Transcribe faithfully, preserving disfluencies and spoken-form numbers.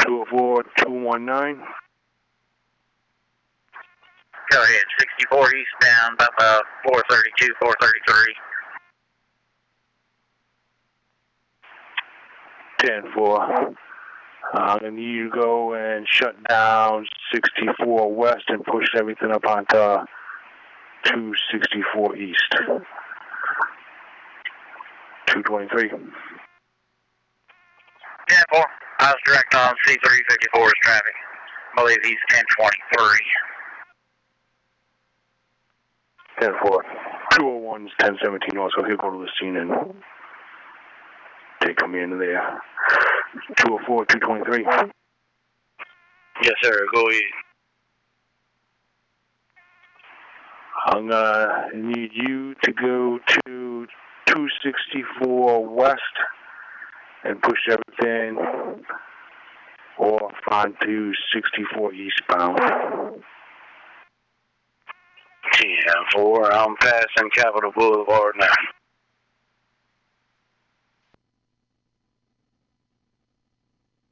two oh four, two one nine. Go ahead, sixty-four eastbound, about uh, four thirty-two, four thirty-three. ten four. I'm going to need you to go and shut down sixty-four west and push everything up onto two sixty-four east. two twenty-three. ten four. I was direct on C three fifty-four's traffic. I believe he's ten twenty-three. ten four. two oh one's ten seventeen also. He'll go to the scene and take me into there. two oh four, two twenty-three. Yes, sir. Go ahead. I'm gonna need you to go to two sixty-four west and push everything off onto sixty-four eastbound. ten four. I'm passing Capitol Boulevard now.